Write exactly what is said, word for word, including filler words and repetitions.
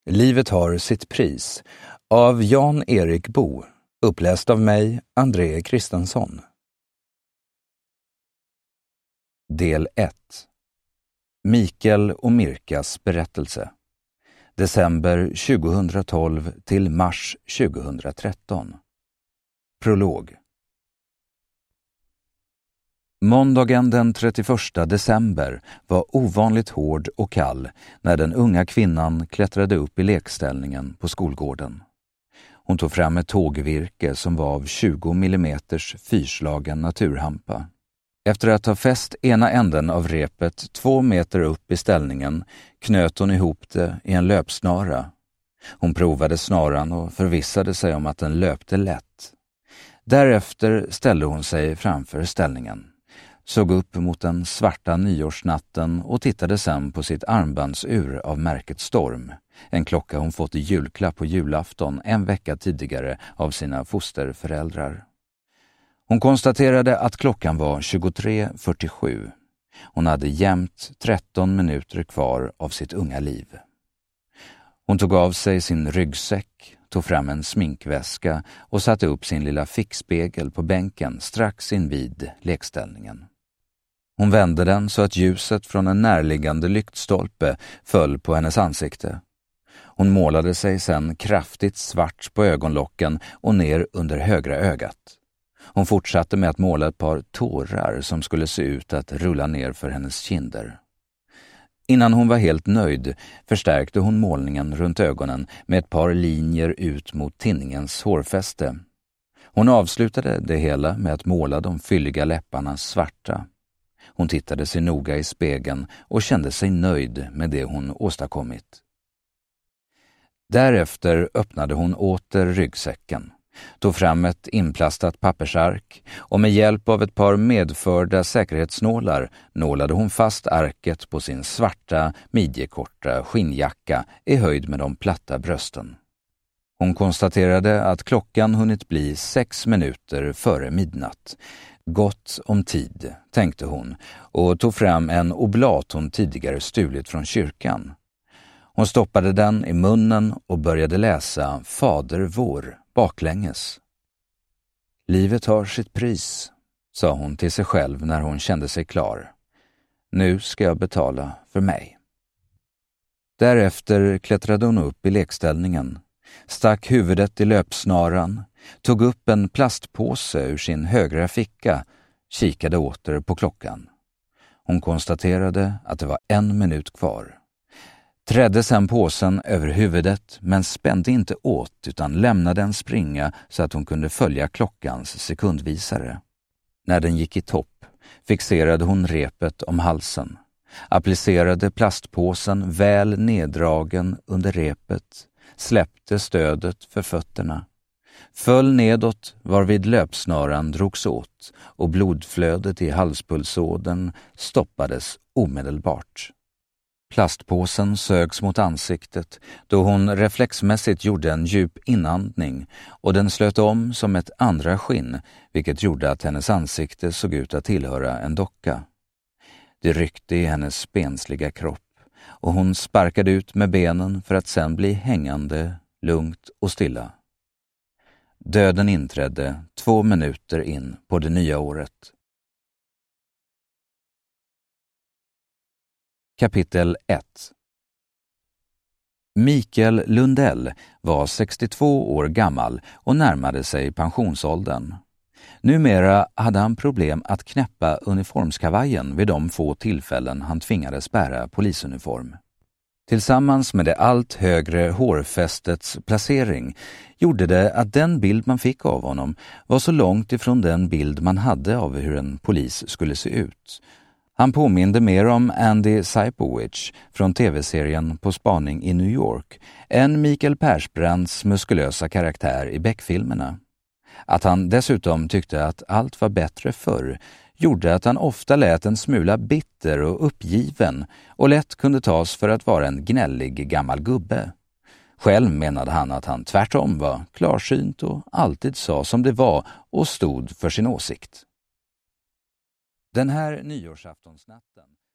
Livet har sitt pris av Jan-Erik Bo, uppläst av mig, André Kristensson. Del ett. Mikael och Mirkas berättelse. December tjugohundratolv till mars tjugohundratretton. Prolog. Måndagen den trettioförsta december var ovanligt hård och kall när den unga kvinnan klättrade upp i lekställningen på skolgården. Hon tog fram ett tågvirke som var av tjugo millimeters fyrslagen naturhampa. Efter att ha fäst ena änden av repet två meter upp i ställningen knöt hon ihop det i en löpsnara. Hon provade snaran och förvissade sig om att den löpte lätt. Därefter ställde hon sig framför ställningen, såg upp mot den svarta nyårsnatten och tittade sedan på sitt armbandsur av märket Storm, en klocka hon fått i julklapp på julafton en vecka tidigare av sina fosterföräldrar. Hon konstaterade att klockan var tjugotre fyrtiosju. Hon hade jämnt tretton minuter kvar av sitt unga liv. Hon tog av sig sin ryggsäck, tog fram en sminkväska och satte upp sin lilla fickspegel på bänken strax invid lekställningen. Hon vände den så att ljuset från en närliggande lyktstolpe föll på hennes ansikte. Hon målade sig sedan kraftigt svart på ögonlocken och ner under högra ögat. Hon fortsatte med att måla ett par tårar som skulle se ut att rulla ner för hennes kinder. Innan hon var helt nöjd förstärkte hon målningen runt ögonen med ett par linjer ut mot tinningens hårfäste. Hon avslutade det hela med att måla de fylliga läpparna svarta. Hon tittade sig noga i spegeln och kände sig nöjd med det hon åstadkommit. Därefter öppnade hon åter ryggsäcken, tog fram ett inplastat pappersark och med hjälp av ett par medförda säkerhetsnålar nålade hon fast arket på sin svarta, midjekorta skinnjacka i höjd med de platta brösten. Hon konstaterade att klockan hunnit bli sex minuter före midnatt. Gott om tid, tänkte hon, och tog fram en oblat hon tidigare stulit från kyrkan. Hon stoppade den i munnen och började läsa Fader vår baklänges. Livet har sitt pris, sa hon till sig själv när hon kände sig klar. Nu ska jag betala för mig. Därefter klättrade hon upp i lekställningen, stack huvudet i löpsnaran, tog upp en plastpåse ur sin högra ficka, kikade åter på klockan. Hon konstaterade att det var en minut kvar. Trädde sedan påsen över huvudet men spände inte åt utan lämnade den springa så att hon kunde följa klockans sekundvisare. När den gick i topp fixerade hon repet om halsen, applicerade plastpåsen väl neddragen under repet, släppte stödet för fötterna, föll nedåt varvid löpsnaran drogs åt och blodflödet i halspulsådern stoppades omedelbart. Plastpåsen sögs mot ansiktet då hon reflexmässigt gjorde en djup inandning och den slöt om som ett andra skinn, vilket gjorde att hennes ansikte såg ut att tillhöra en docka. Det ryckte i hennes spensliga kropp och hon sparkade ut med benen för att sedan bli hängande, lugnt och stilla. Döden inträdde två minuter in på det nya året. Kapitel ett. Mikael Lundell var sextiotvå år gammal och närmade sig pensionsåldern. Numera hade han problem att knäppa uniformskavajen vid de få tillfällen han tvingades bära polisuniform. Tillsammans med det allt högre hårfästets placering gjorde det att den bild man fick av honom var så långt ifrån den bild man hade av hur en polis skulle se ut. Han påminde mer om Andy Sipowicz från tv-serien På spaning i New York än Mikael Persbrandts muskulösa karaktär i Beck-filmerna. Att han dessutom tyckte att allt var bättre förr gjorde att han ofta lät en smula bitter och uppgiven och lätt kunde tas för att vara en gnällig gammal gubbe. Själv menade han att han tvärtom var klarsynt och alltid sa som det var och stod för sin åsikt. Den här nyårsaftonsnatten